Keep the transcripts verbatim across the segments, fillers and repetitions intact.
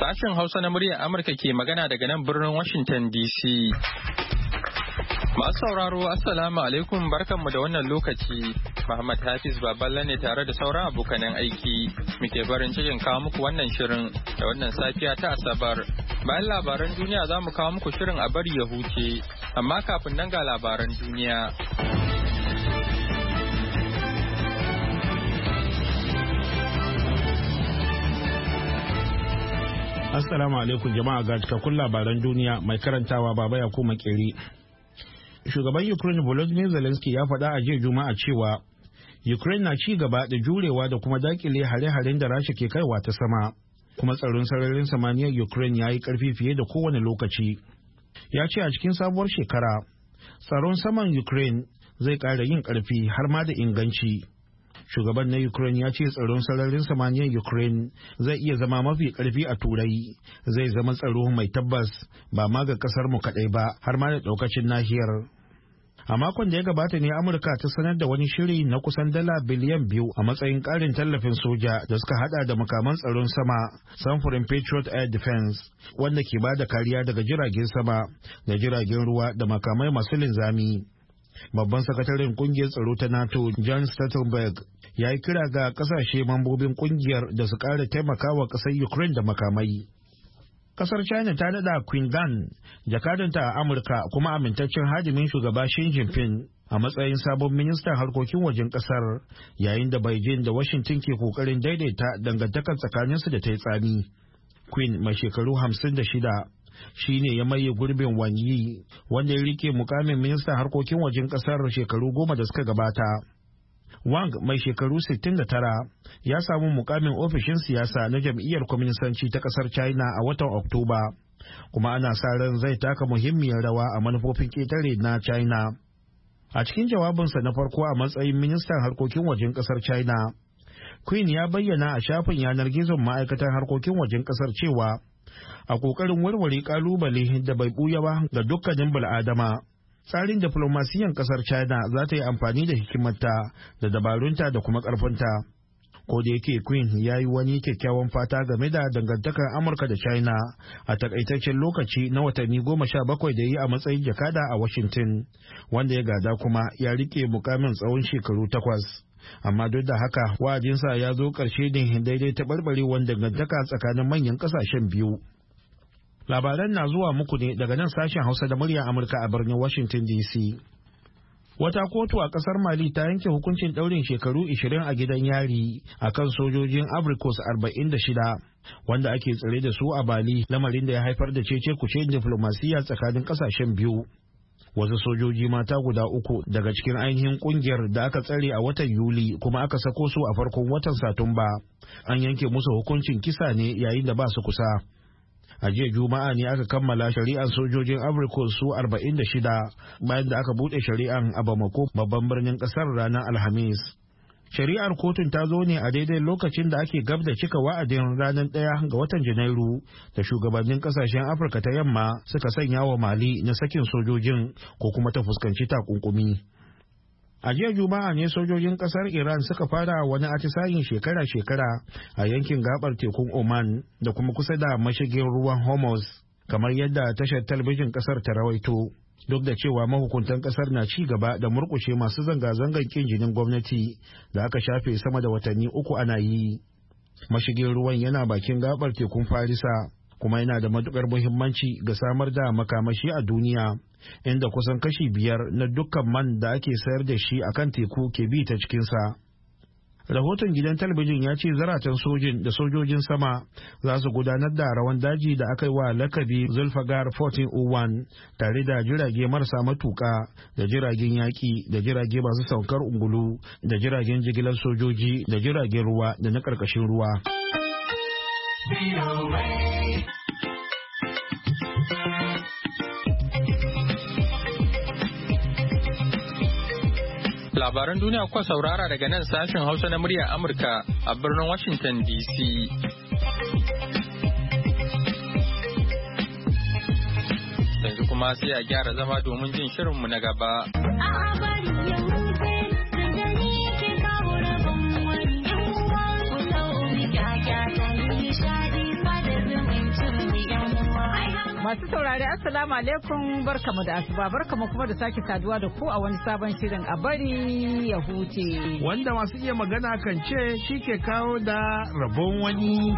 Sashen Hausa na muryar Amurka ke magana daga nan birnin Washington D C. Masu sauraro Assalamu alaikum barkanmu da wannan lokaci. Muhammad Hafiz Baballe ne tare da sauran abokanan aiki. Muke farin cikin kawo muku wannan shirin da wannan safiya ta Asabar. Bayan labaran duniya za mu kawo muku shirin a bari ya huce. Amma kafin nan ga labaran duniya. Assalamu alaikum jama'a, ga cikakkun labaran duniya mai karantawa Baba Yakubu Makeri. Shugaban Ukraine Volodymyr Zelensky ya faɗa a jiya Juma'a cewa Ukraine na ci gaba da jurewa da kuma dakile hare-haren da Rasha ke kaiwa ta sama, kuma tsaron sararin samaniyar Ukraine ya yi ƙarfi fiye da kowane lokaci. Ya ce a cikin sabuwar shekara, tsaron saman Ukraine zai ƙara yin ƙarfi har ma da inganci. Shugaban na Ukraine ya ce tsaron sararin samaniyar Ukraine zai iya zama mafi ƙarfi a Turai, zai zama tsaro mai tabbas ba ma ga ƙasar mu kaɗai ba har ma da ɗaukacin nahiyar. A makon da ya gabata ne Amurka ta sanar da wani shiri na kusan dala biliyan biyu a matsayin ƙarin tallafin soja da suka hada da makaman tsaron sama samfurin Patriot Air Defense, wanda ke ba da kariya daga jiragen sama da jiragen ruwa da makamai masu linzami. Babban sakataren kungiyar tsaro ta NATO John Stoltenberg ya yi kira ga kasashe mambobin kungiyar da su ƙara taimakawa ƙasar Ukraine da makamai. Kasar China ta nada Qin Gang, jakadanta a Amurka kuma amintaccen hadimin shugaba Xi Jinping, a matsayin sabon ministan harkokin wajen kasar, yayin da Beijing da Washington ke kokarin daidaita dangantakar tsakaninsu da ta yi tsami. Qin mai shekaru hamsin da shida shi ne ya maye gurbin Wang Yi, wanda ya rike mukamin ministan harkokin wajen kasar shekaru goma da suka gabata. Wang mai shekaru sittin da tara ya samu mukamin ofishin siyasa na jam'iyyar kwaminisanci ta kasar China a watan Oktoba, kuma ana sa ran zai taka muhimmiyar rawa a manufofin ƙetare na China. A cikin jawabinsa na farko a matsayin ministan harkokin wajen kasar China, Qin ya bayyana a shafin yanar gizon ma'aikatan harkokin wajen kasar cewa a ƙoƙarin warware ƙalubale da bai ɓuya ba ga dukkanin bil'adama, tsarin diflomasiyan kasar China za ta yi amfani da hikimarta da dabarunta da kuma ƙarfinta. Ko da yake Qin ya yi wani kyakkyawan fata game da dangantakar Amurka da China a takaitaccen lokaci na watanni goma sha bakwai da yi a matsayin jakada a Washington, wanda ya gada kuma ya rike mukamin tsawon shekaru takwas. Amma duk da haka wa'adinsa ya zo ƙarshe ne daidai taɓarɓarewar dangantaka tsakanin manyan ƙasashen biyu. Labaran na zuwa muku ne daga nan sashen Hausa da muryar Amurka a birnin Washington D C. Wata kotu a kasar Mali ta yanke hukuncin ɗaurin shekaru ishirin a gidan yari a kan sojojin Ivory Coast arba'in da shida wanda ake tsare da su a Bali, lamarin da ya haifar da cece-kuce diflomasiyya tsakanin kasashen biyu. Wasu sojoji mata guda uku daga cikin ainihin kungiyar da aka tsare a watan Yuli kuma aka sako su a farkon watan Satumba, an yanke musu hukuncin kisa ne yayin da ba su kusa. A jiya Juma'a ne aka kammala shari'ar sojojin Ivory Coast su arba'in da shida bayan da aka bude shari'ar a Bamako, babban birnin kasar, ranar Alhamis. Shari'ar kotun ta zo ne a daidai lokacin da ake gab da cika wa'adin ranar ɗaya ga watan Janairu da shugabannin kasashen Afirka ta yamma suka sanya wa Mali na sakin sojojin ko kuma ta fuskanci takunkumi. A jiya Juma'a ne sojojin kasar Iran suka fara wani atisayin shekara-shekara a yankin gabar tekun Oman da kuma kusa da mashigin ruwan Hormuz, kamar yadda tashar talabijin kasar ta rawaito. Duk da cewa mahukuntan kasar na ci gaba da murkushe masu zanga-zangar kin jinin gwamnati da aka shafe sama da watanni uku ana yi. Mashigin ruwan yana bakin gabar tekun Farisa, kuma yana da matukar muhimmanci ga samar da makamashi a duniya, inda kusan kashi biyar na dukkan man da ake sayar da shi akan teku ke bi ta cikinsa. Rahoton gidan talabijin ya ce zaratan sojin da sojojin sama za su gudanar da rawan daji da aka yi wa lakabi Zulfagar fourteen oh one tare da jirage marasa matuka da jiragen yaƙi da jirage masu saukar ungulu da jiragen jigilar sojoji da jiragen ruwa da na ƙarƙashin ruwa. Labaran duniya kuka saurara daga nan sashen Hausa na muryar Amurka a birnin Washington D C. Yanzu kuma sai a gyara zama domin jin shirinmu na gaba. Masu saurari Assalamu alaikum barkamu da asuba barkamu kuma da sake saduwa da ku a wani sabon shirin a bari ya huce. Wanda masu iya magana kan ce shi ke kawo da rabon wani.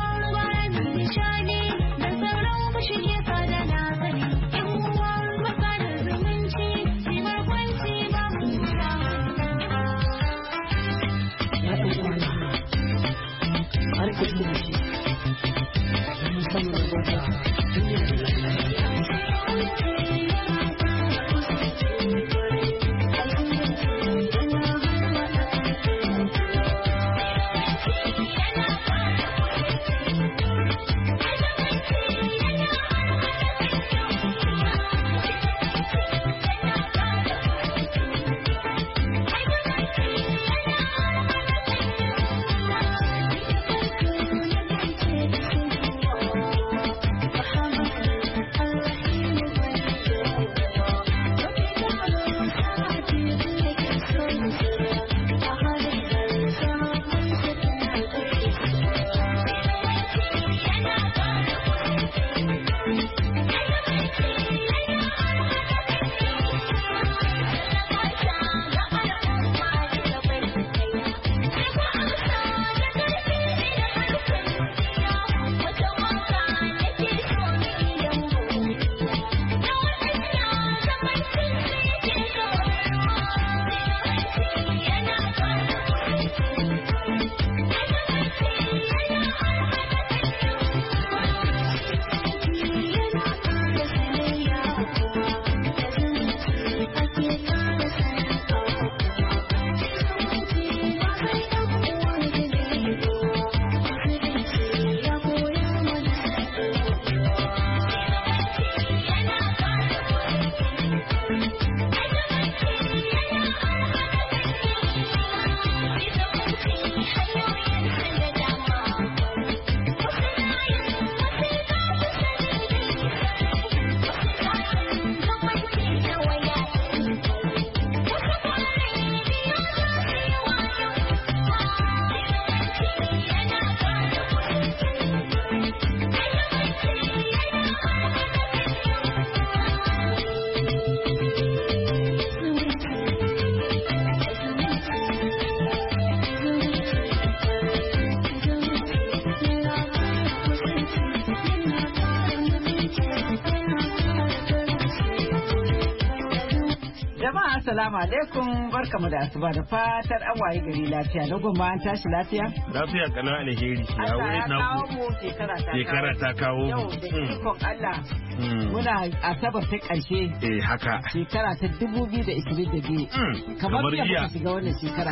Assalamu alaikum barkamu da asuba da fatar an waye gari lafiya na goma an tashi lafiya lafiya kana alheri ya wuri na ku shekara ta kawo yau da ikon Allah muna asabar ta karshe eh haka shekara ta dubu biyu da ishirin da biyu kamar yadda shiga wannan shekara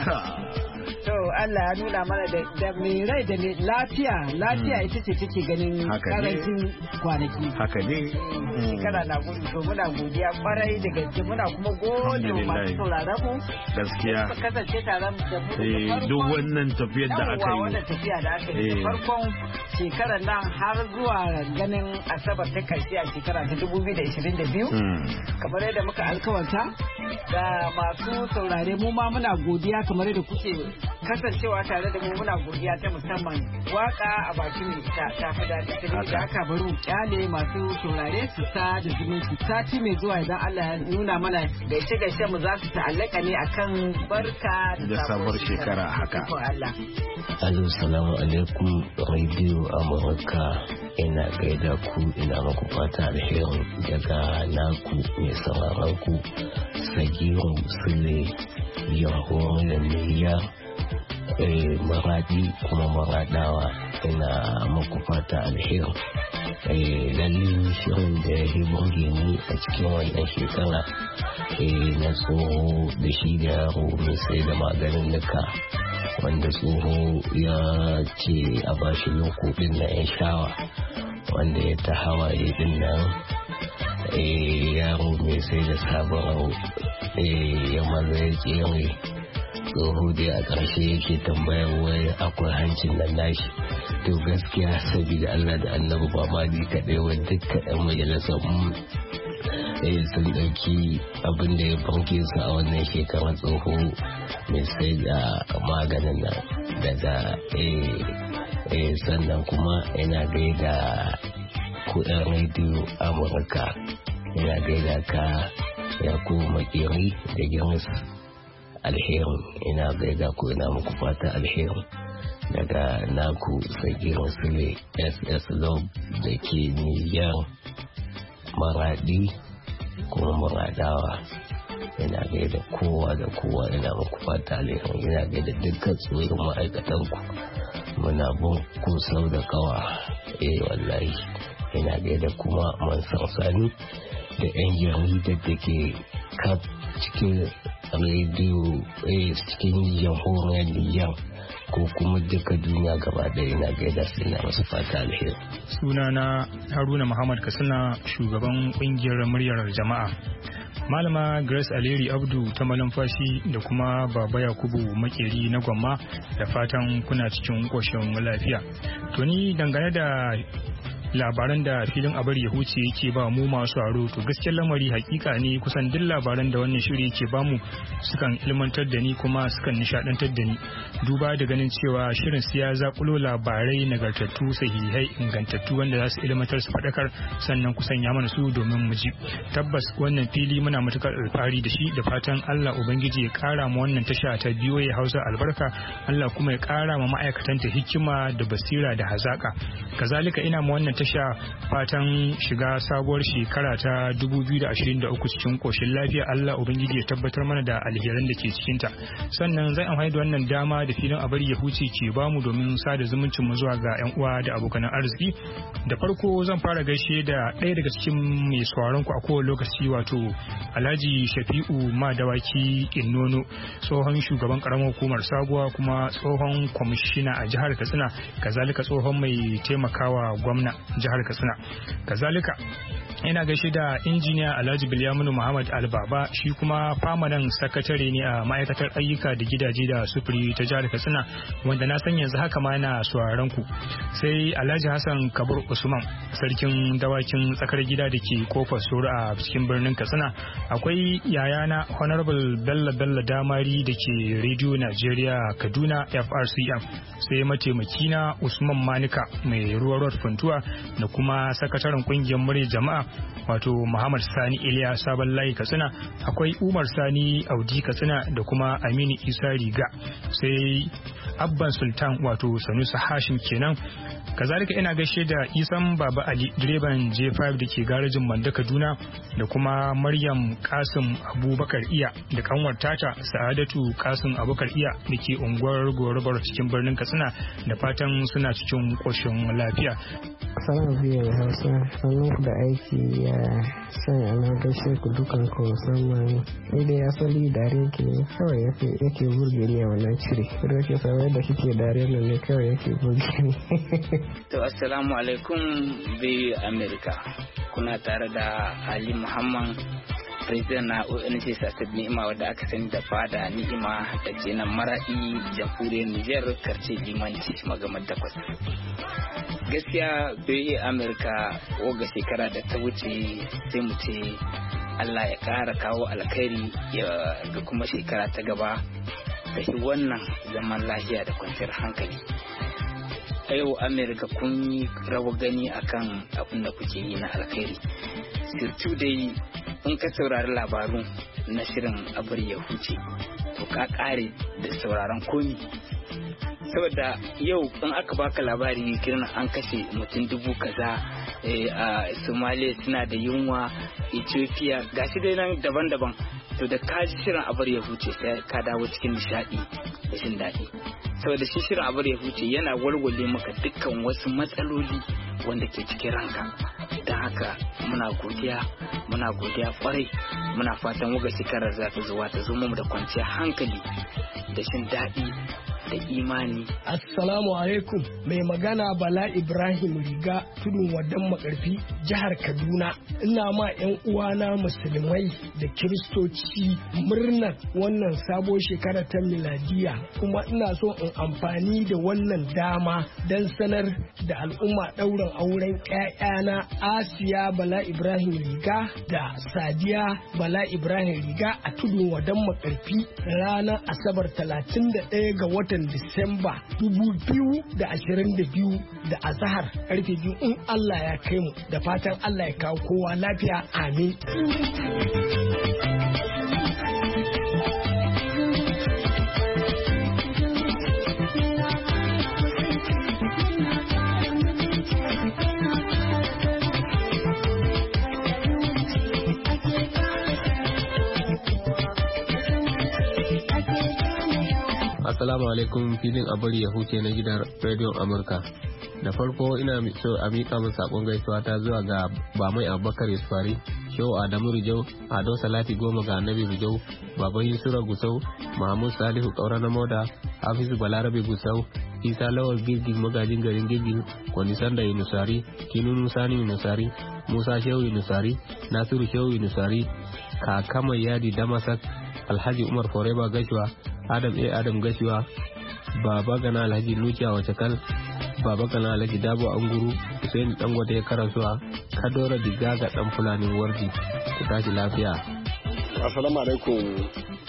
to Allah ya nuna mana da mai rai da mai lafiya lafiya ita ce take ganin karancin kwanaki haka ne shekara na gudu to muna godiya kwarai da gaske muna kuma gode masu sauraron mu gaskiya kasance tare da mu duk wannan tafiyar da aka yi wannan tafiya da aka yi farkon shekarar nan har zuwa ganin asabar ta karshe a shekara ta dubu biyu da ishirin da biyu kamar yadda muka alkawarta da masu saurare mu ma muna godiya kamar yadda kuke kasancewa tare da mu muna godiya ta musamman waka a bakin ta ta fi daɗi ta da aka baro kyale masu saurare su sa da zumunci sati mai zuwa idan Allah ya nuna mana gaishe gaishe mu za su ta'allaka ne akan barka da sabuwar shekara haka Allah. Alo salamu alaikum radio Amurka ina gaida ku ina muku fata alherin daga naku mai sauraron ku Sagiru Sule Yahuwa Miya maradi kuma maradawa ina muku fata alherin lalle shirin da ya burge ni a cikin wannan shekara na tsoho da shi da yaro mai sai da maganin nuka wanda tsoho ya ce a bashi loko din na yan shawa wanda ya ta hawaye din nan yaro mai sai da sabon ya maza ya tsere tsoho dai a ƙarshe yake tambayar wai akwai hancin nan nashi to gaskiya saboda Allah da annabi ba ma ni kaɗai wa dukkan ɗan majalisar sun ɗauki abin da ya fanke su a wannan shekarar tsoho mai sai da maganin nan daga sannan kuma ina gaida ku yan rediyo Amurka. Ina gaida ka ya ku makeri da gimus alherin. Ina gaida ku ina muku fata alherin daga naku Sagiru Sule S S Love da ke Nijar Maradi kuma Maradawa. Ina gaida kowa da kowa ina muku fata alherin. Ina gaida dukkan tsoron ma'aikatanku. Muna bin ku sau da kawa. Eh wallahi ina gaida kuma Mansur Sani da yan jaridar da ke kaf cikin rediyo eh cikin jamhuriyar Nijar ko kuma duka duniya gaba ɗaya. Ina gaida su ina masu fata alheri. Sunana Haruna Muhammad Katsina, shugaban kungiyar muryar jama'a. Malama Grace Aleri Abdu ta Malumfashi da kuma Baba Yakubu Makeri na Gwamma, da fatan kuna cikin koshin lafiya. To ni dangane da labaran da filin abar ya huce yake ba mu masu aro, to gaskiyar lamari hakika ne kusan duk labaran da wannan shiri yake ba mu sukan ilmantar da ni kuma sukan nishadantar da ni, duba da ganin cewa shirin siya zakulo labarai nagartattu sahihai ingantattu wanda za su ilmantar su faɗakar sannan kusan ya mana su domin mu ji. Tabbas wannan fili muna matukar alfahari da shi, da fatan Allah ubangiji ya kara mu wannan tasha ta B O A Hausa albarka, Allah kuma ya kara ma ma'aikatanta hikima da basira da hazaka. Kazalika ina mu wannan tasha fatan shiga sabuwar shekara ta dubu biyu da ashirin da uku cikin koshin lafiya. Allah ubangiji ya tabbatar mana da alheran da ke cikin ta. Sannan zan amfani da wannan dama da filin abari ya huce ke bamu domin sada zumuncin mu zuwa ga yan uwa da abokan arziki. Da farko zan fara gaishe da ɗaya daga cikin mai sauraron ku a kowane lokaci, wato Alhaji Shafi'u Madawaki Innono, tsohon shugaban karamar hukumar Sabuwa kuma tsohon kwamishina a jihar Katsina, kazalika tsohon mai taimakawa gwamna jihar Katsina. Kazalika ina gaishe da injiniya Alhaji Bilyaminu Muhammad Albaba, shi kuma famanan sakatare ne a ma'aikatar ayyuka da gidaje da sufuri ta jihar Katsina, wanda na san yanzu haka ma yana sauraron ku. Sai Alhaji Hassan Kabur Usman, sarkin dawakin tsakar gida da ke kofar Soro a cikin birnin Katsina. Akwai yayana Honorable Bello Bello Damari da ke Radio Nigeria Kaduna F R C M. Sai mataimakina Usman Manika mai ruwa road Funtuwa, da kuma sakataren kungiyar murya jama'a wato Muhammad Sani Iliya Sabon Layi Katsina. Akwai Umar Sani Audi Katsina da kuma Aminu Isa Riga. Sai Abban Sultan wato Sanusi Hashim kenan. Kazalika ina gaishe da Isan Baba Ali direban J five da ke garajin Manda Kaduna, da kuma Maryam Kasim Abubakar Iya da kanwar tata Sa'adatu Kasim Abubakar Iya da ke unguwar Gorubar cikin birnin Katsina, da fatan suna cikin koshin lafiya. Salam biyu Hausa, sannan da aiki ya sanya na gaishe ku dukan ku musamman idai asali dare ke kawai yake yake burge ni a wannan cire. Kuma yake sabai da kike dare nan ne kawai yake burge ni. To assalamu alaikum biyu America. Kuna tare da Ali Muhammad, president na O N G Sassan Ni'ima wadda aka sani da fada Ni'ima da ke nan Maradi, jamhuriyar Nijar, karce Limanci magamar takwas. Gaskiya biyu America oga shekara da ta wuce sai mu ce Allah ya ƙara kawo alkhairi ga kuma shekara ta gaba da shi wannan zaman lafiya da kwanciyar hankali. A yau America kun yi rawa gani akan abin da kuke yi na alkhairi. Sirtu dai in ka saurari labaru na shirin abar ya huce to ka kare da sauraron komi. Saboda yau in aka baka labari kiran an kashe mutum dubu kaza a Somalia suna da yunwa, Ethiopia gashi dai nan daban-daban, to da ka ji shirin abar ya huce sai ka dawo cikin nishadi da jin daɗi. Saboda shi shirin abar ya huce yana walwale maka dukkan wasu matsaloli wanda ke cikin ranka. Don haka muna godiya muna godiya kwarai, muna fatan waga shekarar za ta zuwa ta zo mu da kwanciyar hankali da jin daɗi da imani. Assalamu alaikum, mai magana Bala Ibrahim Riga, tudun wadan makarfi, jihar Kaduna. Ina ma 'yan uwana musulmai da kiristoci murnar wannan sabo shekara ta miladiya, kuma ina so in amfani da wannan dama don sanar da al'umma ɗaurin auren 'ya'yana Asiya Bala Ibrahim Riga da Sadiya Bala Ibrahim Riga a tudun wadan makarfi ranar Asabar talatin da ɗaya ga watan watan Disamba dubu biyu da ashirin da biyu da azahar karfe biyu in Allah ya kai mu da fatan Allah ya kawo kowa lafiya amin. Assalamu alaikum, filin a bari ya huce na gidan rediyon Amurka. Da farko ina so a miƙa min saƙon gaisuwa ta zuwa ga Bamai Abubakar Yusufari, Shehu Adamu Rijau, Ado Salati Goma ga Annabi Rijau, Baban Yusura Gusau, Mahmud Salihu Kaura na Moda, Hafizu Balarabe Gusau, Isa Lawal Girgin magajin garin Girgin, Kwani Sanda Yunusari, Kinunu Sani Yunusari, Musa Shehu Yunusari, Nasiru Shehu Yunusari, Kakama Yadi Damasak, Alhaji Umar Foreba Gashuwa, Adam A. Adam Gashuwa, Baba Gana Alhaji Nuciya Wacakal, Baba Gana Alhaji Dabo Anguru, Hussein Dangote Karasuwa, Kadora Diga ga Dan Fulani Wardi, ku tashi lafiya. Assalamu alaikum.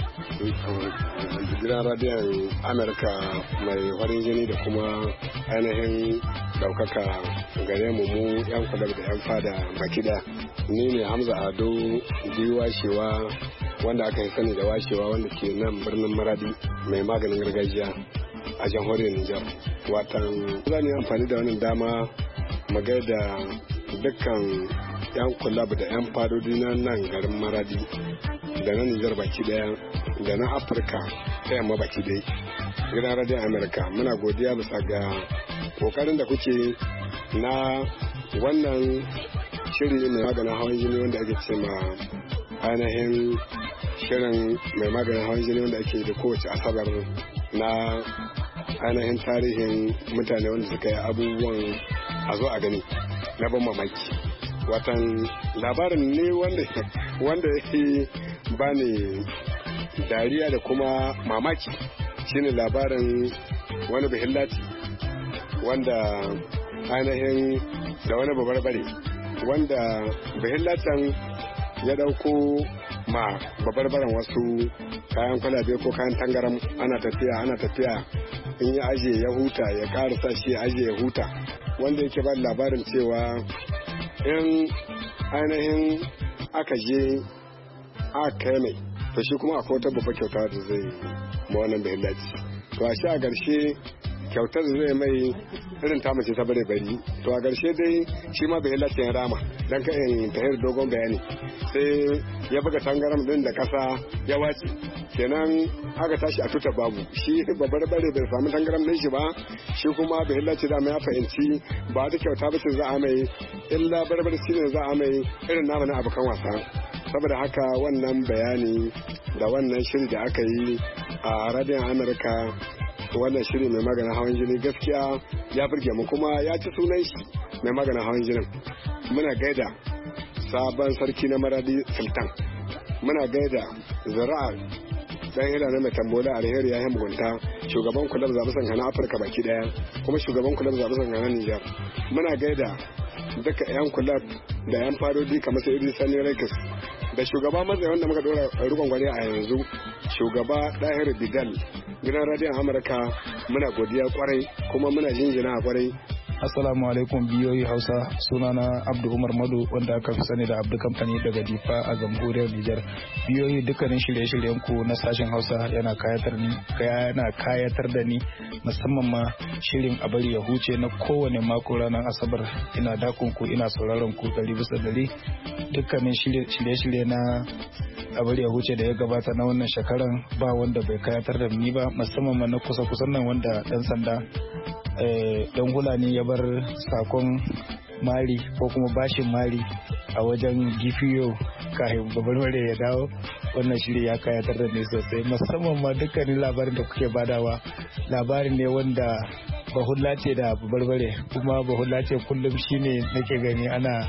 Gidan radiyon Amurka mai farin jini da kuma ainihin daukaka gare mu mu yan kudar da yan fada baki da ni ne Hamza Ado Diwashewa wanda aka yi sani da washewa wanda ke nan birnin Maradi mai maganin gargajiya a jamhuriyar Nijar. Watan zan yi amfani da wannan dama mu gaida dukkan yan kulab da yan fadodi na nan garin Maradi da na Nijar baki daya da na Afirka ta yamma baki dai. Gidan radiyon Amurka muna godiya bisa ga kokarin da kuke na wannan shiri mai maganin hawan jini wanda ake ce ma ainihin shirin mai maganin hawan jini wanda ake da kowace asabar na ainihin tarihin mutane wanda suka yi abubuwan a zo a gani na ban mamaki. Watan labarin ne wanda wanda yake bani dariya da kuma mamaki shine labarin wani bahillati wanda ainihin da wani babarbare wanda bahillatan ya dauko ma babarbaren wasu kayan kwalabe ko kayan tangaram ana tafiya ana tafiya in ya aje ya huta ya karasa shi ya aje ya huta wanda yake ba labarin cewa in ainihin aka je aka kai mai to shi kuma akwai wata babba kyauta da zai ma wannan bahillaci to a shi a ƙarshe kyautar da zai mai irin ta mace ta bare bari to a ƙarshe dai shi ma bahillaci ya rama dan ka in tahir dogon bayani sai ya buga tangaram din da kasa ya wace kenan aka tashi a tuta babu shi babbar bare bai samu tangaram din shi ba shi kuma bahillaci da mai ya fahimci ba ta kyauta ba ce za a mai illa barbar shi ne za a mai irin namu na abokan wasa. Saboda haka wannan bayani da wannan shiri da aka yi a radiyon Amurka wannan shiri mai maganin hawan jini gaskiya ya burge mu kuma ya ci sunan shi mai maganin hawan jinin. Muna gaida sabon sarki na Maradi Sultan, muna gaida zira'a dan hira na mai tambola alheri ya yi mugunta shugaban kular zaɓe sanka na Afirka baki daya kuma shugaban kular zaɓe sanka na Nijar. Muna gaida duka yan kular da yan farodi kamar sai Idris Sani Rekis da shugaba matsayi wanda muka dora rukun gwani a yanzu shugaba Dahir Bidal. Gidan radiyon Amurka muna godiya kwarai kuma muna jinjina a kwarai. Assalamu alaikum biyoyi Hausa, sunana Abdu Umar Madu wanda aka fi sani da Abdu Kamfani daga Difa a jamhuriyar Nijar. Biyoyi dukkanin shirye-shiryen ku na sashen Hausa yana kayatar ni yana kayatar da ni musamman ma shirin a bari ya huce na kowane mako ranar Asabar. Ina dakon ku ina sauraron ku ɗari bisa ɗari. Dukkanin shirye-shirye na a bari ya huce da ya gabata na wannan shekaran ba wanda bai kayatar da ni ba musamman ma na kusa-kusan nan wanda dan sanda dan hulani ya bar sakon mari ko kuma bashin mari a wajen gifiyo kafin babbar ya dawo. Wannan shiri ya kayatar da ni sosai musamman ma dukkanin labarin da kuke badawa labarin ne wanda bahulla ce da barbare kuma bahulla ce kullum shine nake gani ana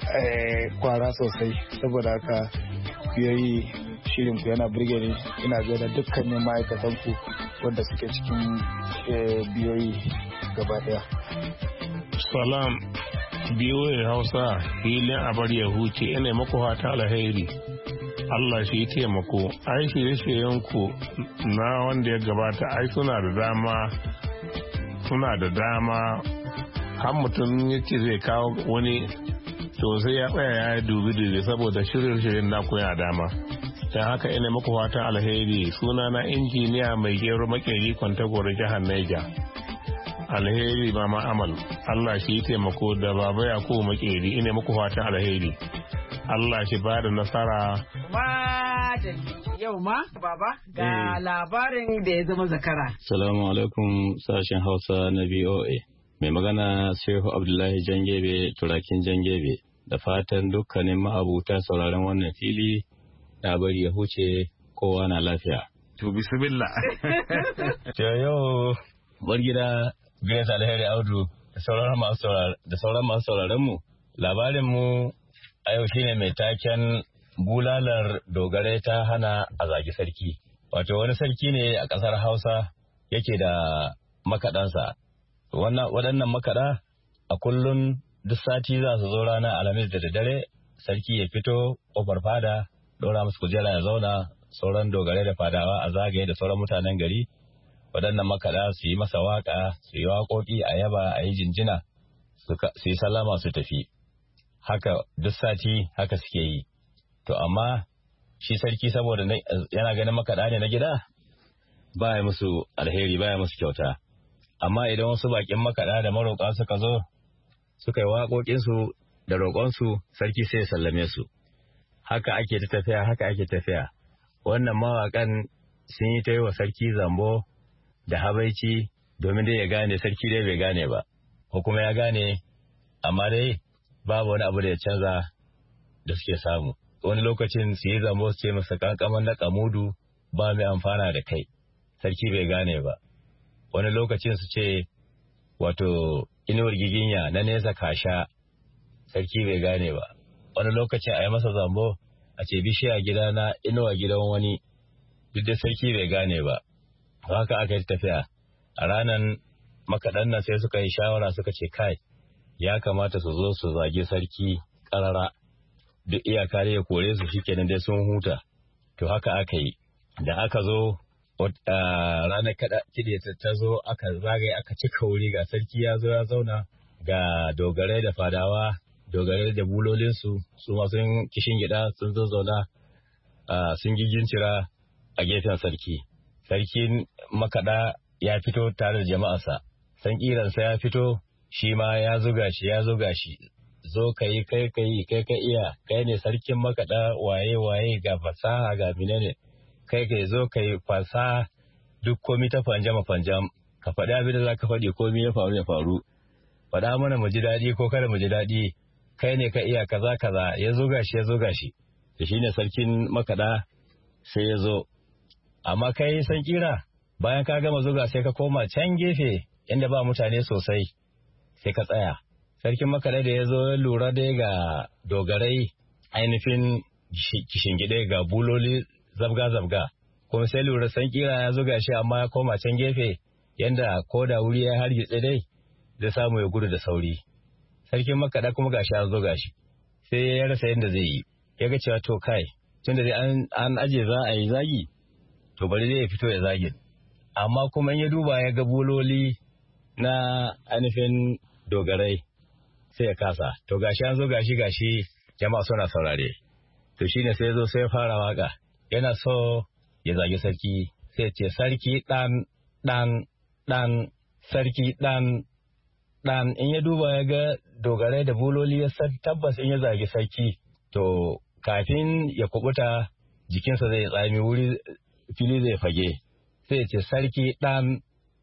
kwara sosai saboda haka yayi shirin ku yana burge ni. Ina gaida dukkanin ma'aikatan ku wanda suke cikin biyoyi gaba daya. Salam biyoyi Hausa filin abar ya huce ina muku fata alheri. Allah shi taimako. Ai shirye-shiryenku na wanda ya gabata ai suna da dama suna da dama har mutum ya ce zai kawo wani to sai ya tsaya ya dubi dubi saboda shirye-shiryen naku yana dama. Don haka ina muku fatan alheri. Suna na injiniya mai gero makeri Kwantagoro jihar Niger. Alheri mama Amal. Allah shi taimako da baba Yakubu makeri ina muku fatan alheri. Allah shi ba da nasara. Yau ma baba ga labarin da ya zama zakara. Salamu alaikum sashen Hausa na V O A. Mai magana Shehu Abdullahi Jangebe turakin Jangebe. Da fatan dukkanin ma'abuta sauraron wannan fili na bari ya huce kowa na lafiya. To bismillah. To yau bar gida Grace Alheri Audu da sauran masu da sauran masu sauraron mu. Labarin mu a yau shine mai taken bulalar dogare ta hana a zagi sarki. Wato wani sarki ne a ƙasar Hausa yake da makaɗansa. Waɗannan makaɗa a kullum duk sati za su zo rana Alhamis da daddare sarki ya fito ƙofar fada ɗora musu kujera ya zauna sauran dogare da fadawa a zagaye da sauran mutanen gari. Waɗannan makaɗa su yi masa waƙa su yi waƙoƙi a yaba a yi jinjina su yi sallama su tafi. Haka duk sati haka suke yi. To amma shi sarki saboda yana ganin makaɗa ne na gida ba ya musu alheri ba ya musu kyauta. Amma idan wasu bakin makaɗa da maroƙa suka zo suka yi waƙoƙinsu da roƙonsu sarki sai ya sallame su. Haka ake ta tafiya haka ake tafiya. Wannan mawaƙan sun yi ta yi wa sarki zambo da habaici domin dai ya gane sarki dai bai gane ba. Ko kuma ya gane amma dai babu wani abu da ya canza da suke samu. Wani lokacin su yi zambo su ce masa kankaman na kamudu ba mai amfana da kai. Sarki bai gane ba. Wani lokacin su ce wato inuwar giginya na nesa kasha sarki bai gane ba. Wani lokacin a yi masa zambo a ce bishiya gidana inuwa gidan wani duk da sarki bai gane ba. Haka aka yi tafiya. A ranar makaɗan nan sai suka yi shawara suka ce kai ya kamata su zo su zage sarki ƙarara duk iyaka da ya kore su shikenan dai sun huta. To haka aka yi. Da aka zo ranar kiɗe ta zo aka zagaye aka cika wuri ga sarki ya zo ya zauna ga dogarai da fadawa dogarai da bulolinsu su ma sun kishin gida sun zo zauna sun gigincira a gefen sarki. Sarkin makaɗa ya fito tare da jama'arsa. San kiransa ya fito shi ma ya zuga shi ya zuga shi. Zo ka yi kai ka yi kai ka iya kai ne sarkin makaɗa waye waye ga fasaha ga menene kai ka zo ka yi fasaha duk komi ta fanjama fanjam ka faɗi abin da za ka faɗi komi ya faru ya faru faɗa mana mu ji daɗi ko kada mu ji daɗi kai ne ka iya kaza kaza ya zo gashi ya zo gashi da shine sarkin makaɗa sai ya zo amma kai san kira bayan ka gama zuga sai ka koma can gefe inda ba mutane sosai sai ka tsaya. Sarkin makaɗa da ya zo ya lura dai ga dogarai ainihin kishingide ga buloli zabga-zabga kuma sai lura san kira ya zuga shi amma ya koma can gefe yanda ko da wuri ya hargitse dai zai samu ya gudu da sauri. Sarkin makaɗa kuma gashi an zuga shi sai ya rasa yadda zai yi ya ga cewa to kai tun da an aje za a yi zagi to bari zai fito ya zagi amma kuma in ya duba ya ga buloli na ainihin dogarai sai ya kasa to gashi an zo gashi gashi jama'a suna saurare to shine sai ya zo sai ya fara waka yana so ya zagi sarki sai ce sarki dan dan dan sarki dan dan in ya duba ya ga dogarai da buloli ya san tabbas in ya zagi sarki to kafin ya kubuta jikinsa zai tsami wuri fili zai fage sai ya ce sarki dan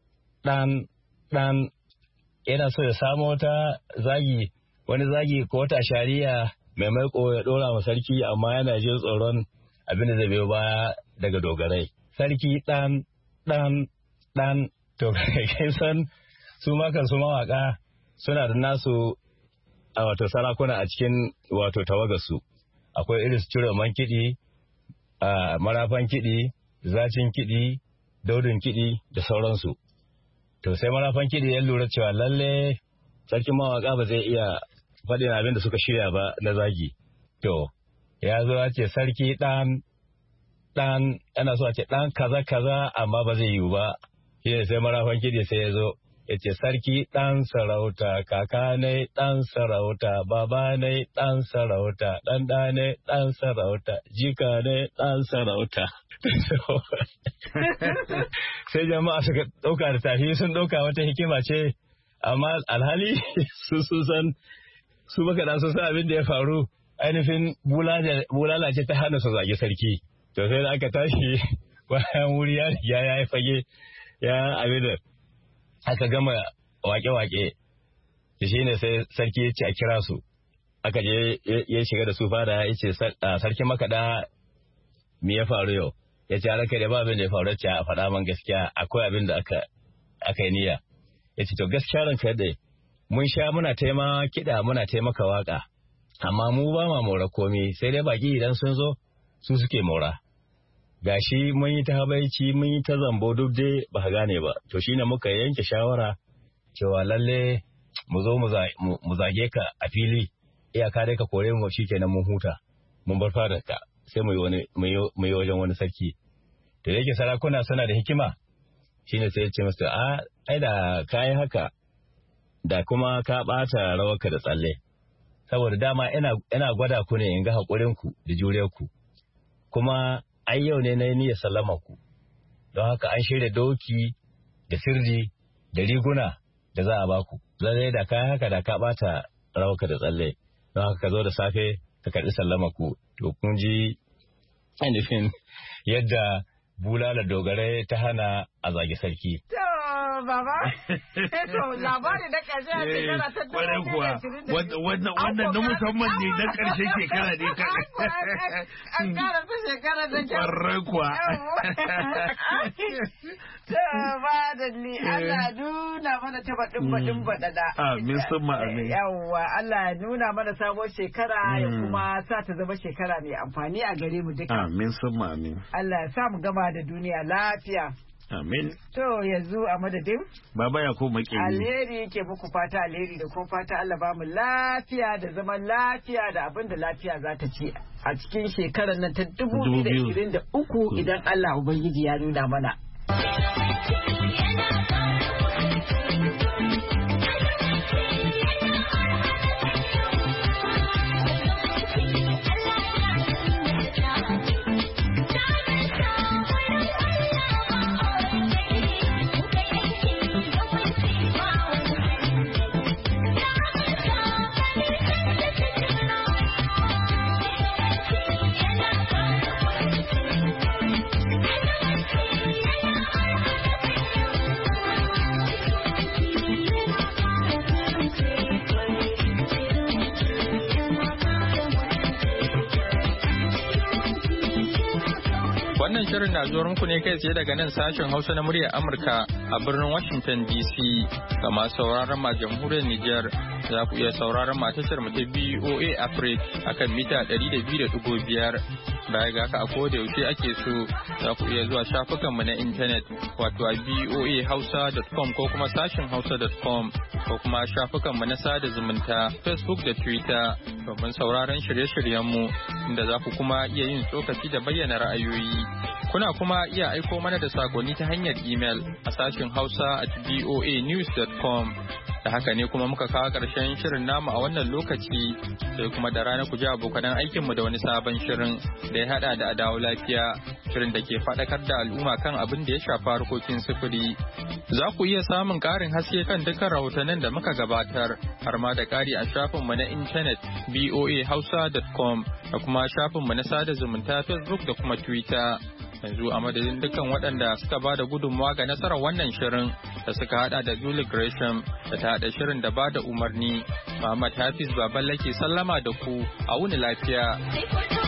dan dan yana so ya samu wata zagi wani zagi ko wata shari'a mai maiko ya dora wa sarki amma yana jin tsoron abin da zai biyo baya daga dogarai. Sarki dan dan dan to kai san su makan su mawaka suna da nasu a wato sarakuna a cikin wato tawagarsu. Akwai irin su cire man kiɗi, a marafan kiɗi, zacin kiɗi, daudin kiɗi da sauransu. To sai marafan kiɗi ya lura cewa lalle sarkin mawaka ba zai iya faɗin abin da suka shirya ba na zagi. To ya zo ya ce sarki ɗan ɗan ana so a ce ɗan kaza kaza amma ba zai yiwu ba shi ne sai marafan kiɗi sai ya zo ya ce sarki ɗan sarauta kaka ne ɗan sarauta baba ne ɗan sarauta ɗan ɗa ne ɗan sarauta jika ne ɗan sarauta sai jama'a suka ɗauka da tafi sun ɗauka wata hikima ce amma alhali su su san su baka da sun san abin da ya faru ainihin bulala ce ta hana su zagi sarki to sai da aka tashi bayan wuri ya riga ya yi fage ya abin da aka gama wake-wake da shi ne sai sarki ya ce a kira su aka je ya shiga da su fada ya ce sarki makaɗa me ya faru yau ya ce ranka da ba abin da ya faru ce a faɗa man gaskiya akwai abin da aka aka yi niyya ya ce to gaskiya ranka da mun sha muna taima kiɗa muna taimaka waka amma mu ba ma mora komi sai dai baki idan sun zo su suke mora gashi mun yi ta habaici mun yi ta zambo duk dai ba gane ba to shine muka yanke shawara cewa lalle mu zo mu zage ka a fili iyaka dai ka kore mu shikenan mun huta mun bar fadar ka sai mu yi wani mu yi wajen wani sarki da yake sarakuna suna da hikima shine sai ya ce masa a ai da kai haka da kuma ka bata rawarka da tsalle saboda dama ina ina gwada ku ne in ga hakurin ku da juriyar ku kuma ai yau ne na yi niyyar sallama ku don haka an shirya doki da sirri da riguna da za a baku zai da kayan haka da ka bata rawaka da tsalle don haka ka zo da safe ka karɓi sallama ku to kun ji ainihin yadda bulala dogare ta hana a zagi sarki. Baba, to labari na ƙarshe a shekara ta dubu biyu da ashirin da biyu. Wannan na musamman ne na ƙarshe shekara ne ka. An ƙara ta shekara da kyau. Ƙwarai kuwa. Ba da ni Allah nuna mana ta baɗin baɗin baɗaɗa. Amin sun ma'amin. Yawwa Allah nuna mana sabon shekara ya kuma sa ta zama shekara mai amfani a gare mu duka. Amin sun ma'amin. Allah ya sa mu gama da duniya lafiya. Amin. To yanzu a madadin? Baba ya ko makeri. Alheri ke muku fata alheri da kuma fata Allah ba mu lafiya da zaman lafiya da abin da lafiya za ta ci a cikin shekarar nan ta dubu biyu da ashirin da uku idan Allah Ubangiji ya nuna mana. Wannan shirin na zuwa muku ne kai tsaye daga nan sashen Hausa na muryar Amurka a birnin Washington D C. Ga masu sauraron ma jamhuriyar Nijar za ku iya sauraron ma tashar mu ta B O A Africa akan mita ɗari da biyu da ɗigo biyar. Baya ga haka a koda yaushe ake so za ku iya zuwa shafukan mu na intanet wato a b o a hausa dot com ko kuma sashen hausa dot com ko kuma shafukan mu na sada zumunta Facebook da Twitter domin sauraron shirye-shiryen mu inda za ku kuma iya yin tsokaci da bayyana ra'ayoyi. Kuna kuma iya aiko mana da sakonni ta hanyar email a sashen hausa at b o a news dot com. Da haka ne kuma muka kawo ƙarshen shirin namu a wannan lokaci sai kuma da rana ku ji abokanan aikinmu da wani sabon shirin da ya haɗa da adawo lafiya shirin da ke faɗakar da al'umma kan abin da ya shafi harkokin sufuri. Za ku iya samun ƙarin haske kan dukkan rahotannin da muka gabatar har ma da ƙari a shafinmu na intanet b o a hausa dot com da kuma shafinmu na sada zumunta Facebook da kuma Twitter. Yanzu a madadin dukkan waɗanda suka ba da gudunmawa ga nasarar wannan shirin da suka hada da Julie Gresham da ta hada shirin da ba da umarni. Muhammad Hafiz Baballe ke sallama da ku a wuni lafiya.